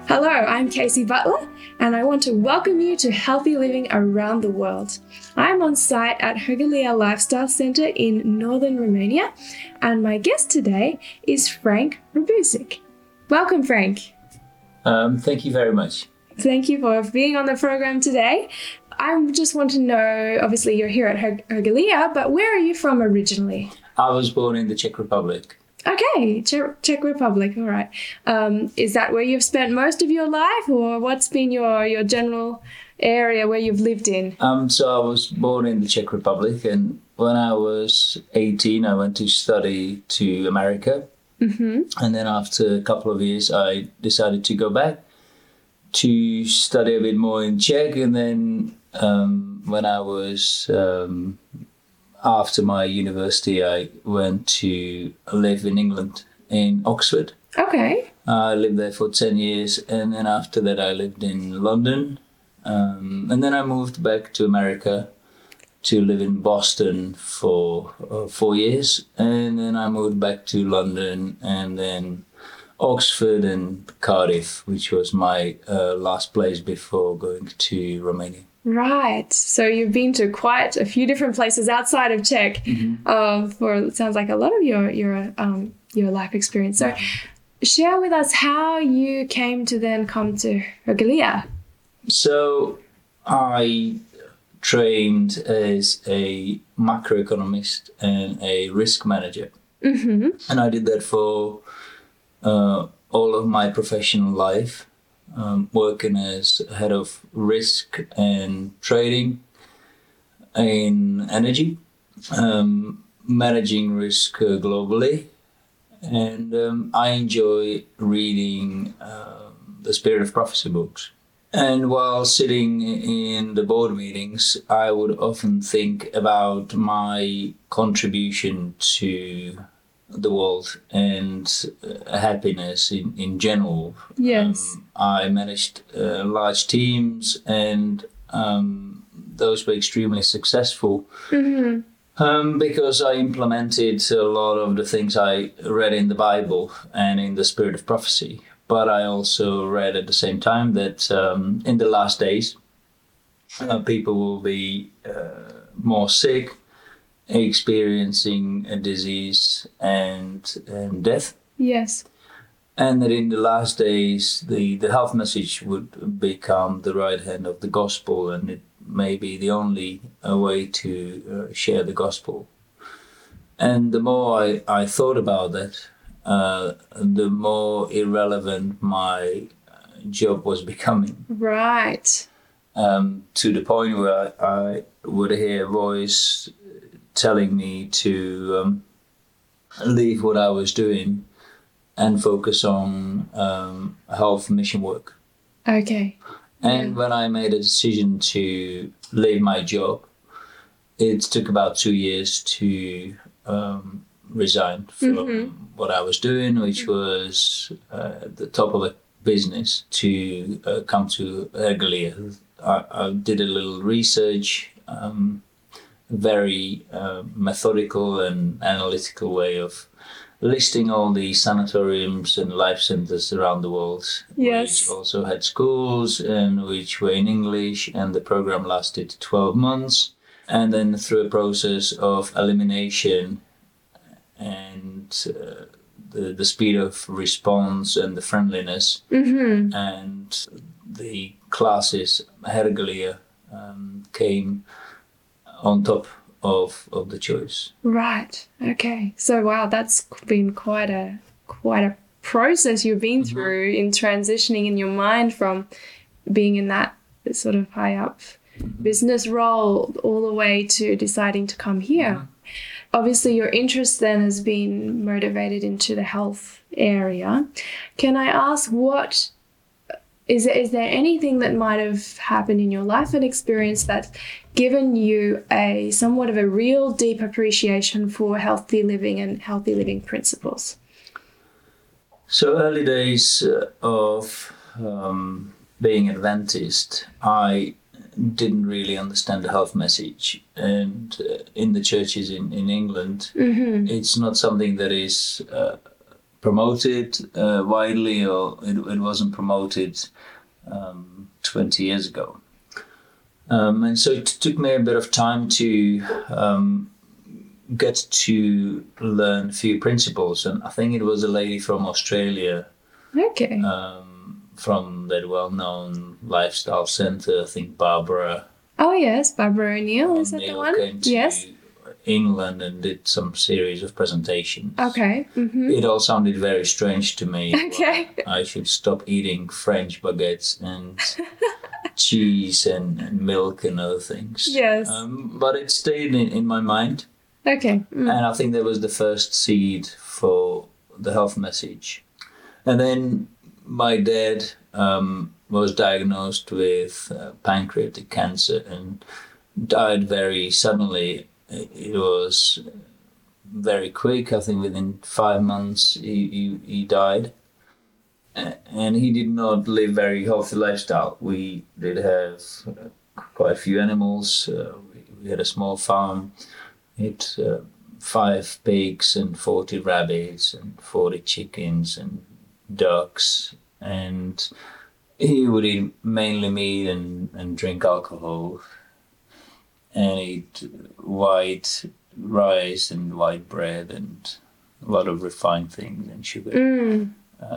Hello, I'm Casey Butler, and I want to welcome you to Healthy Living Around the World. I'm on site at Hergalia Lifestyle Centre in northern Romania, and my guest today is Frank Rabusic. Welcome, Frank. Thank you very much. Thank you for being on the program today. I just want to know, obviously you're here at Hergalia, but where are you from originally? I was born in the Czech Republic. Okay, Czech Republic, all right. Is that where you've spent most of your life, or what's been your general area where you've lived in? So I was born in the Czech Republic, and when I was 18, I went to study to America. Mm-hmm. And then after a couple of years, I decided to go back to study a bit more in Czech. And then when I was... after my university, I went to live in England, in Oxford. Okay. I lived there for 10 years, and then after that I lived in London. And then I moved back to America to live in Boston for 4 years. And then I moved back to London, and then Oxford and Cardiff, which was my last place before going to Romania. Right. So you've been to quite a few different places outside of Czech for, it sounds like, a lot of your life experience. So share with us how you came to then come to Hergalia. So I trained as a macroeconomist and a risk manager. Mm-hmm. And I did that for all of my professional life. Working as head of risk and trading in energy, managing risk globally, and I enjoy reading the Spirit of Prophecy books. And while sitting in the board meetings, I would often think about my contribution to the world and happiness in general. Yes. I managed large teams, and those were extremely successful because I implemented a lot of the things I read in the Bible and in the Spirit of Prophecy. But I also read at the same time that in the last days, people will be more sick, experiencing a disease and death. Yes. And that in the last days, the health message would become the right hand of the gospel, and it may be the only way to share the gospel. And the more I thought about that, the more irrelevant my job was becoming. Right. To the point where I would hear a voice telling me to leave what I was doing and focus on health mission work. Okay. And when I made a decision to leave my job, it took about 2 years to resign from what I was doing, which was at the top of a business, to come to Hergalia. I did a little research, very methodical and analytical way of listing all the sanatoriums and life centers around the world, which also had schools and which were in English, and the program lasted 12 months. And then through a process of elimination and the speed of response and the friendliness and the classes, Hergalia came on top of the choice. Right. Okay. So wow, that's been quite a process you've been through in transitioning in your mind from being in that sort of high up business role all the way to deciding to come here. Obviously your interest then has been motivated into the health area. Can I ask, what is there anything that might have happened in your life and experience that's given you a somewhat of a real deep appreciation for healthy living and healthy living principles? So early days of being Adventist, I didn't really understand the health message. And in the churches in England, it's not something that is promoted widely, or it wasn't promoted 20 years ago. And so it took me a bit of time to get to learn a few principles. And I think it was a lady from Australia, Okay. from that well-known lifestyle center, I think Barbara Oh yes, Barbara O'Neill, is that the O'Neill one? came to Yes. England and did some series of presentations. Okay. Mm-hmm. It all sounded very strange to me. Okay. I should stop eating French baguettes and cheese and milk and other things. Yes. But it stayed in my mind. Okay. Mm. And I think that was the first seed for the health message. And then my dad was diagnosed with pancreatic cancer and died very suddenly. It was very quick. I think within 5 months he died. And he did not live very healthy lifestyle. We did have quite a few animals. We had a small farm. It 5 pigs and 40 rabbits and 40 chickens and ducks, and he would eat mainly meat and drink alcohol and eat white rice and white bread and a lot of refined things and sugar. Mm.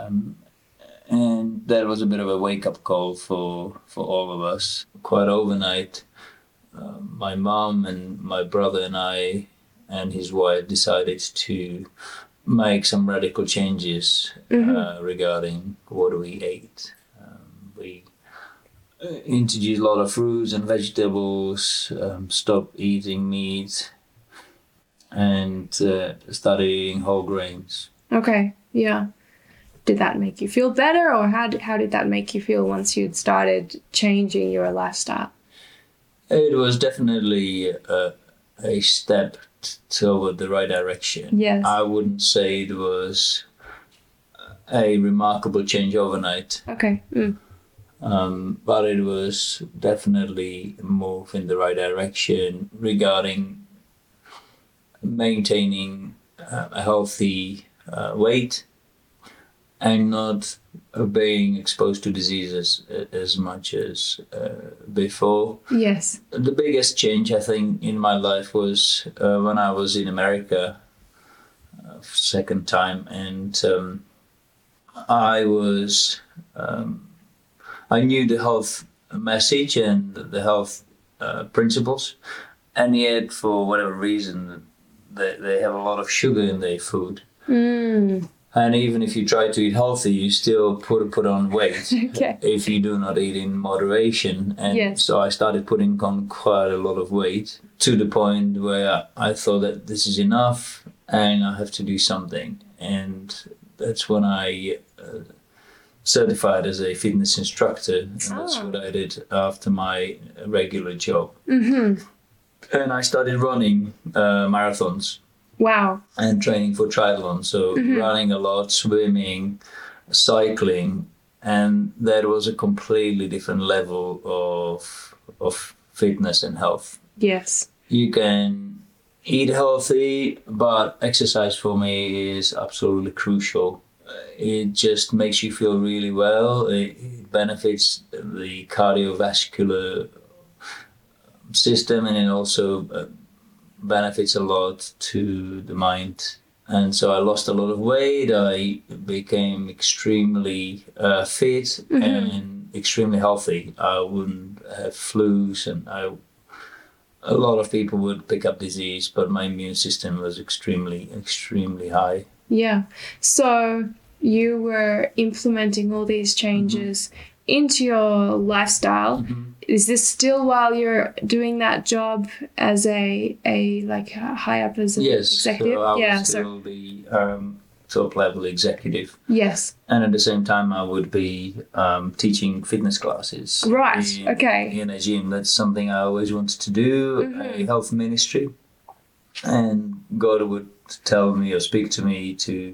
And that was a bit of a wake-up call for all of us. Quite overnight, my mom and my brother and I and his wife decided to make some radical changes regarding what we ate. We introduced a lot of fruits and vegetables, stopped eating meat, and started eating whole grains. Okay. Yeah. Did that make you feel better, or how did that make you feel once you'd started changing your lifestyle? It was definitely a step toward the right direction. Yes. I wouldn't say it was a remarkable change overnight, Okay. Mm. but it was definitely a move in the right direction regarding maintaining a healthy weight and not being exposed to diseases as much as before. Yes. The biggest change, I think, in my life was when I was in America second time, and I knew the health message and the health principles, and yet for whatever reason they have a lot of sugar in their food. Mm. And even if you try to eat healthy, you still put on weight Okay. if you do not eat in moderation. And Yes. so I started putting on quite a lot of weight to the point where I thought that this is enough and I have to do something. And that's when I certified as a fitness instructor. And that's what I did after my regular job. Mm-hmm. And I started running marathons. Wow. And training for triathlon, so running a lot, swimming, cycling, and that was a completely different level of fitness and health. Yes. You can eat healthy, but exercise for me is absolutely crucial. It just makes you feel really well. It benefits the cardiovascular system, and it also benefits a lot to the mind. And so I lost a lot of weight. I became extremely fit and extremely healthy. I wouldn't have flus, and a lot of people would pick up disease, but my immune system was extremely high. Yeah. So you were implementing all these changes into your lifestyle. Is this still while you're doing that job as a high up as an executive? So I would still be top level executive. Yes. And at the same time, I would be teaching fitness classes. Right. Okay. In a gym. That's something I always wanted to do, a health ministry. And God would tell me or speak to me to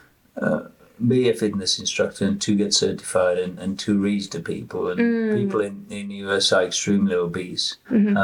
be a fitness instructor and to get certified and to reach the people. And people in the US are extremely obese.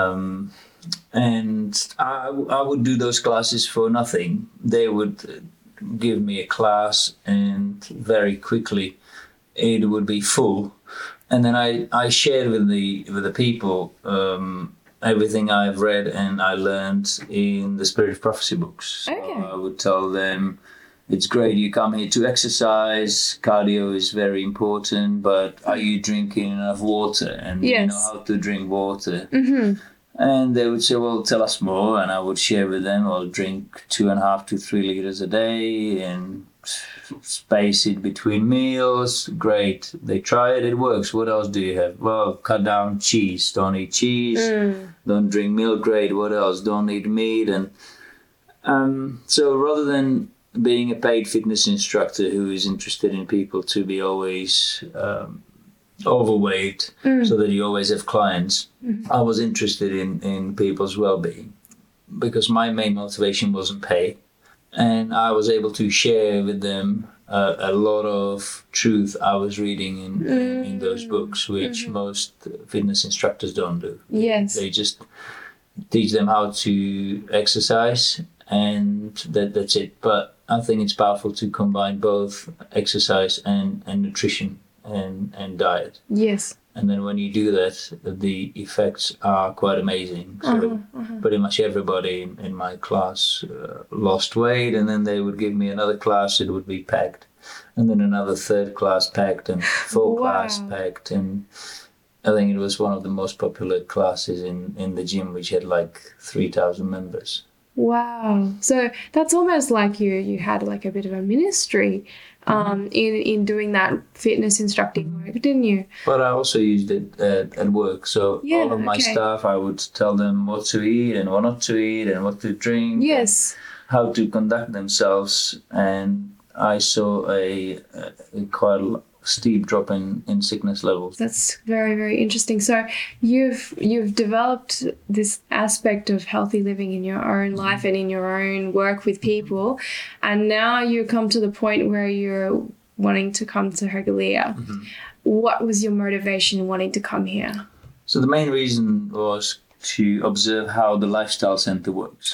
And I would do those classes for nothing. They would give me a class, and very quickly it would be full. And then I shared with the people everything I've read and I learned in the Spirit of Prophecy books. So Okay. I would tell them, it's great you come here to exercise, cardio is very important, but are you drinking enough water? And you know Yes. how to drink water. Mm-hmm. And they would say, well, tell us more. And I would share with them, I'll drink 2.5 to 3 liters a day and space it between meals. Great. They try it, it works. What else do you have? Well, cut down cheese. Don't eat cheese. Don't drink milk. Great. What else? Don't eat meat. And so rather than being a paid fitness instructor who is interested in people to be always overweight so that you always have clients, I was interested in people's well-being because my main motivation wasn't pay, and I was able to share with them a lot of truth I was reading in those books, which most fitness instructors don't do. Yes. They just teach them how to exercise and that's it. But I think it's powerful to combine both exercise and nutrition and diet. Yes. And then when you do that, the effects are quite amazing. So pretty much everybody in my class lost weight, and then they would give me another class, it would be packed. And then another third class packed, and fourth class packed. And I think it was one of the most popular classes in the gym, which had like 3,000 members. Wow. So that's almost like you had like a bit of a ministry in doing that fitness instructing work, didn't you? But I also used it at work. So all of my staff, I would tell them what to eat and what not to eat and what to drink. Yes. How to conduct themselves. And I saw a quite steep drop in sickness levels. That's very, very interesting. So you've developed this aspect of healthy living in your own life and in your own work with people, and now you come to the point where you're wanting to come to Högalea. What was your motivation wanting to come here? So the main reason was to observe how the lifestyle center works.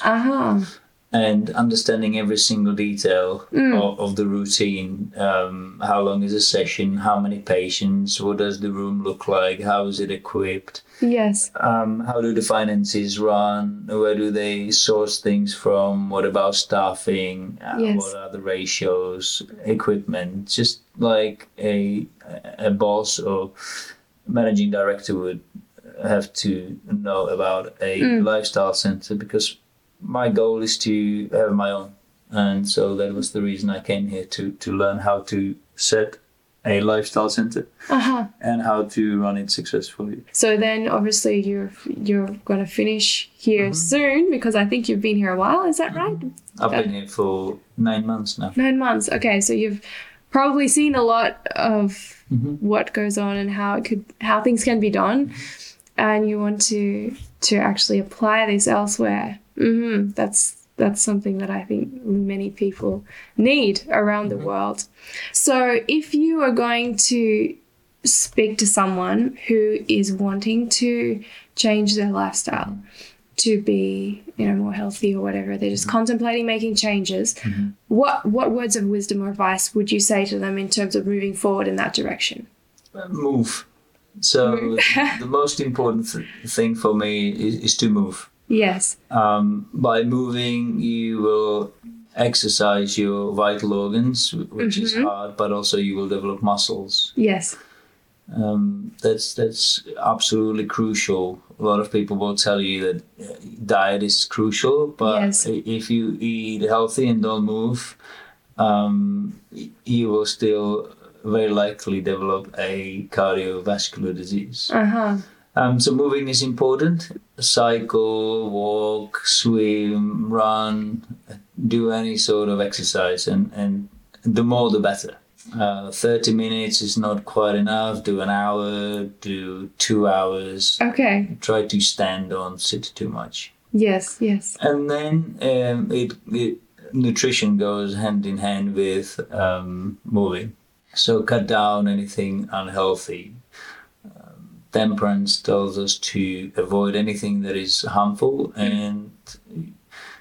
And understanding every single detail of the routine. How long is a session? How many patients? What does the room look like? How is it equipped? Yes. How do the finances run? Where do they source things from? What about staffing? Yes. What are the ratios? Equipment? Just like a boss or managing director would have to know about a lifestyle center, because my goal is to have my own. And so that was the reason I came here, to learn how to set a lifestyle center and how to run it successfully. So then obviously you're going to finish here soon, because I think you've been here a while. Is that right? I've been here for 9 months now. 9 months. Okay. So you've probably seen a lot of what goes on and how things can be done. And you want to actually apply this elsewhere. That's something that I think many people need around the world. So if you are going to speak to someone who is wanting to change their lifestyle to be, more healthy or whatever, they're just contemplating making changes, what words of wisdom or advice would you say to them in terms of moving forward in that direction? Move. So the most important thing for me is to move. Yes. By moving, you will exercise your vital organs, which is hard, but also you will develop muscles. Yes. That's absolutely crucial. A lot of people will tell you that diet is crucial, but if you eat healthy and don't move, you will still very likely develop a cardiovascular disease. So moving is important. Cycle, walk, swim, run, do any sort of exercise, and the more the better. 30 minutes is not quite enough. Do an hour, do 2 hours. Okay. Try to stand, don't sit too much. Yes, yes. And then nutrition goes hand in hand with moving. So cut down anything unhealthy. Temperance tells us to avoid anything that is harmful, and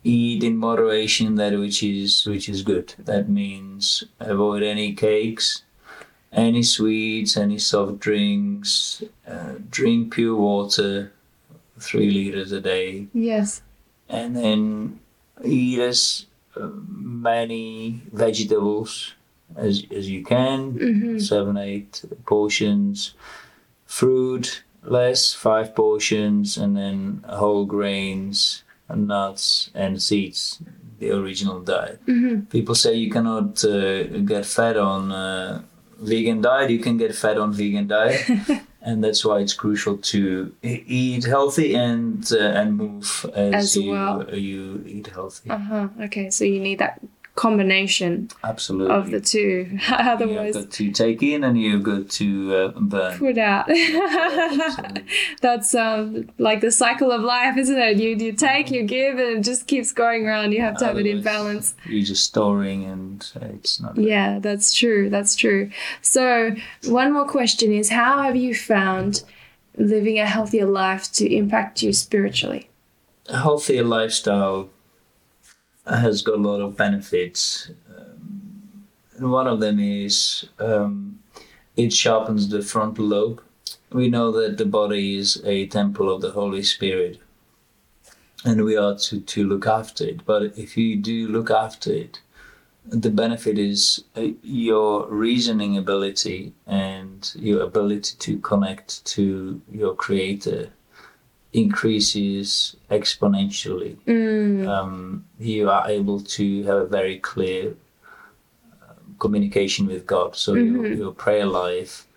eat in moderation that which is good. That means avoid any cakes, any sweets, any soft drinks. Drink pure water, 3 liters a day. Yes. And then eat as many vegetables as you can, 7, 8 portions. Fruit, less, 5 portions, and then whole grains, and nuts, and seeds, the original diet. People say you cannot get fat on vegan diet. You can get fat on vegan diet. And that's why it's crucial to eat healthy and move as you eat healthy. Okay, so you need that combination Absolutely of the two. Otherwise, you've got to take in and you've got to burn. Put out. That's like the cycle of life, isn't it? You take, you give, and it just keeps going around. You have to have it in balance. You're just storing, and it's not. Yeah, that's true. That's true. So one more question is, how have you found living a healthier life to impact you spiritually? A healthier lifestyle has got a lot of benefits. And one of them is it sharpens the frontal lobe. We know that the body is a temple of the Holy Spirit, and we are to look after it. But if you do look after it, the benefit is your reasoning ability and your ability to connect to your Creator increases exponentially. You are able to have a very clear communication with God. So your prayer life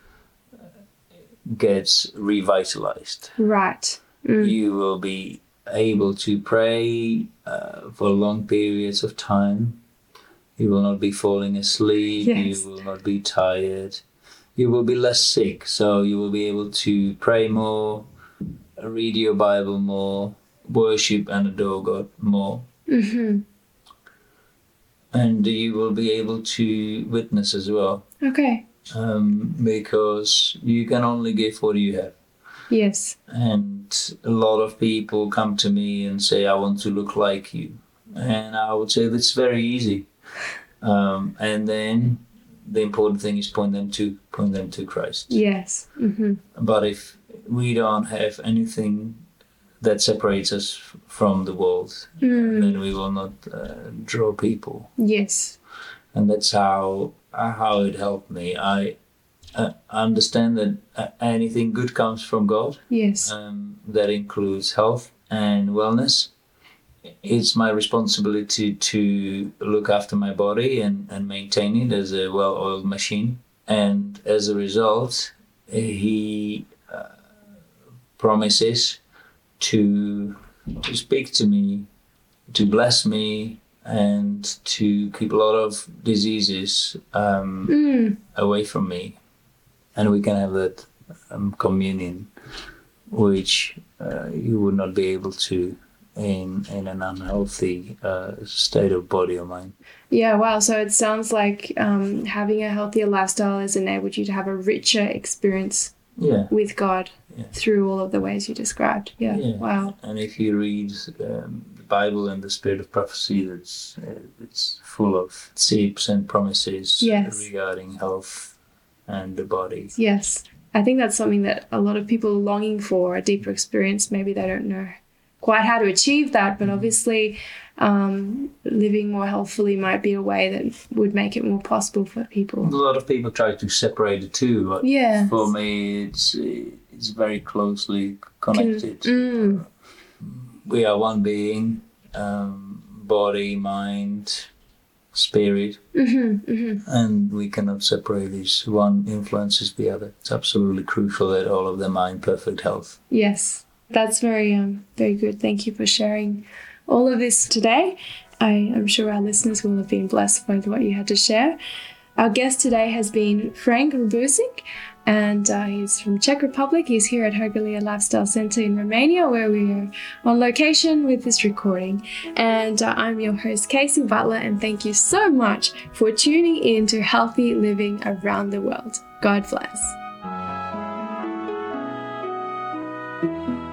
gets revitalized. Right. You will be able to pray for long periods of time. You will not be falling asleep. Yes. You will not be tired. You will be less sick. So you will be able to pray more, read your Bible more, worship and adore God more. And you will be able to witness as well. Okay. Because you can only give what you have. Yes. And a lot of people come to me and say, I want to look like you. And I would say that's very easy. And then the important thing is point them to Christ. Yes. But if we don't have anything that separates us from the world, then we will not draw people. Yes. And that's how it helped me. I understand that anything good comes from God. Yes. That includes health and wellness. It's my responsibility to look after my body and maintain it as a well-oiled machine. And as a result, He promises to speak to me, to bless me, and to keep a lot of diseases away from me. And we can have that communion, which you would not be able to in an unhealthy state of body or mind. Yeah, wow. So it sounds like having a healthier lifestyle has enabled you to have a richer experience with God through all of the ways you described. Yeah. Wow. And if you read the Bible and the Spirit of Prophecy, it's full of tips and promises regarding health and the body. Yes. I think that's something that a lot of people are longing for, a deeper experience. Maybe they don't know quite how to achieve that, but obviously living more healthfully might be a way that would make it more possible for people. A lot of people try to separate the two, but for me it's very closely connected. We are one being, body, mind, spirit, and we cannot separate these. One influences the other. It's absolutely crucial that all of them are in perfect health. Yes. That's very good. Thank you for sharing all of this today. I'm sure our listeners will have been blessed by what you had to share. Our guest today has been Frank Rubusic, and he's from Czech Republic. He's here at Hergalia Lifestyle Center in Romania, where we are on location with this recording. And I'm your host, Casey Butler, and thank you so much for tuning in to Healthy Living Around the World. God bless.